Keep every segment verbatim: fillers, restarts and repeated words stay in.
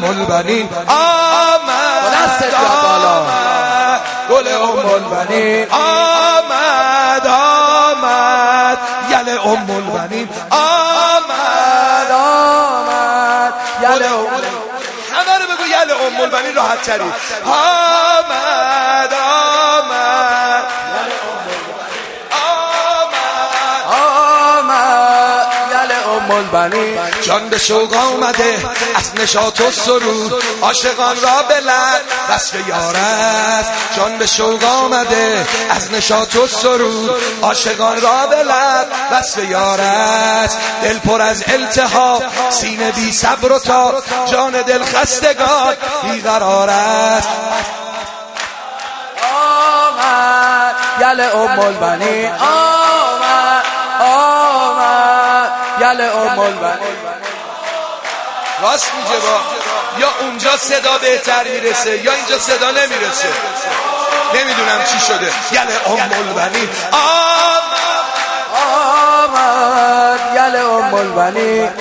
البنین آمد، دست بالا گل ام البنین آمد آمد، یل ام البنین آمد آمد، یل ام همه رو بگو یل ام البنین راحت تری آمد آمد البنین. جان به شوق آمده از نشاط و سرود، عاشقان را به لب وصف یار است. جان به شوق آمده از نشاط و سرود، عاشقان را به لب وصف یار است. دل پر از التهاب، سینه بی صبر و تاب، جان دل خستگان بیقرار است. آمد یل ام البنین آمد آمد یل ام البنین. راست میگه با یا اونجا صدا بهتر میرسه یا اینجا صدا نمیرسه، نمیدونم چی شده. یل ام البنین آمد آمد یل ام البنین.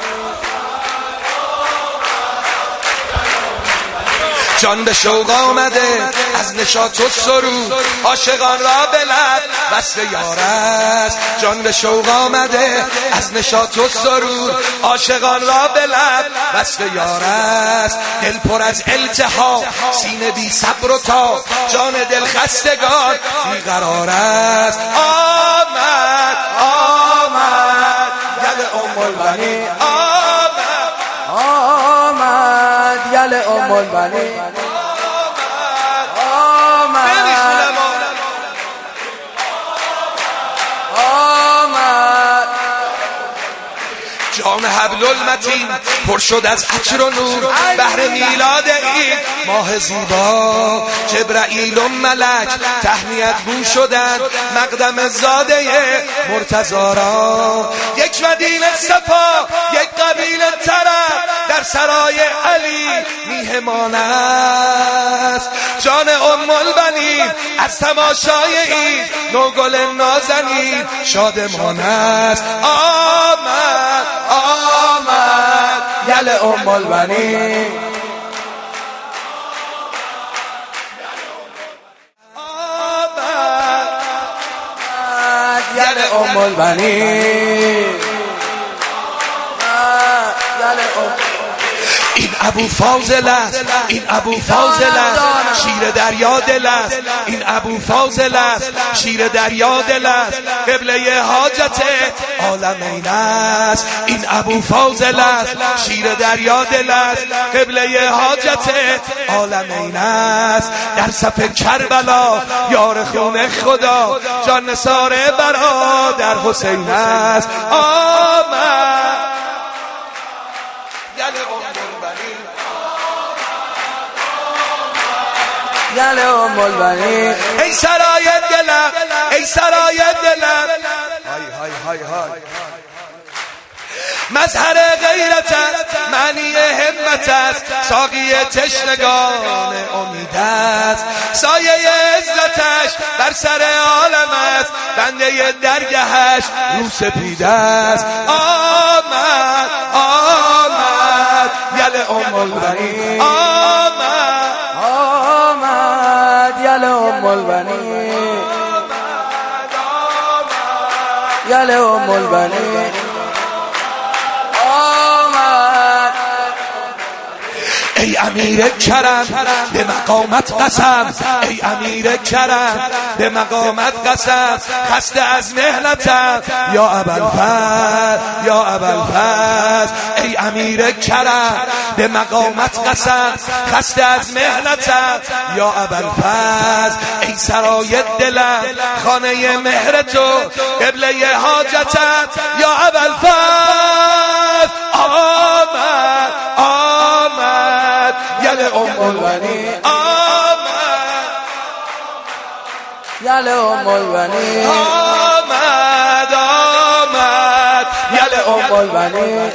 جان به شوق آمده از نشاط و سرود، عاشقان را به لب وصف یار است. جان به شوق آمده از نشاط و سرود، عاشقان را به لب وصف یار است. دل پر از التهاب، سینه بی صبر و تاب، جان دل خستگان بیقرار است. آمد آمد یل ام البنین آمد آمد یل ام البنین. جام حبل المتین پر شد از عطر و نور، بهر میلاد عید ماه زیبا. جبرائیل و ملک تهنیت گو شدند، مقدم زاده مرتضی را. یک مدینه صفا یک قبیله طرب، در سرای علی میهمان است. جان ام البنین از تماشای عید، نوگل نازنین شادمان است. آمد آمد یل ام البنین آمد یل ام البنین. این ابو فاضل است، این ابو فاضل است، شیر دریا دل است. این ابو فاضل است، شیر دریا دل است، قبله حاجت عالمین است. این ابو فاضل است، شیر دریا دل است، قبله حاجت عالمین است. در صف کربلا یار خون خدا، جان نثار برادر حسین است. آمد یل ام البنین. ای سرای دلم ای سرای دلم های های های های مظهر غیرت است، معنی همت است، ساقی تشنگان امید است. سایه عزتش بر سر عالم است، بنده درگهش رو سپید است. آمد آمد یل ام البنین آمد آمد یل ام البنین یل ام البنین. ای امیر کرم به مقامت قسم، ای امیر کرم به مقامت قسم، خسته از مهنتم یا ابوالفضل یا ابوالفضل. ای امیر کرم به مقامت قسم، خسته از مهنتم یا ابوالفضل. ای سرای دلم خانه مهر تو، قبله حاجتم یا ابوالفضل. آمد آمد یل ام البنین آمد یل ام البنین آمد آمد یل ام البنین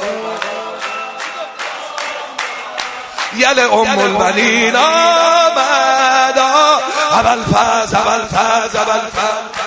یل ام البنین آمد. ابوالفضل ابوالفضل ابوالفضل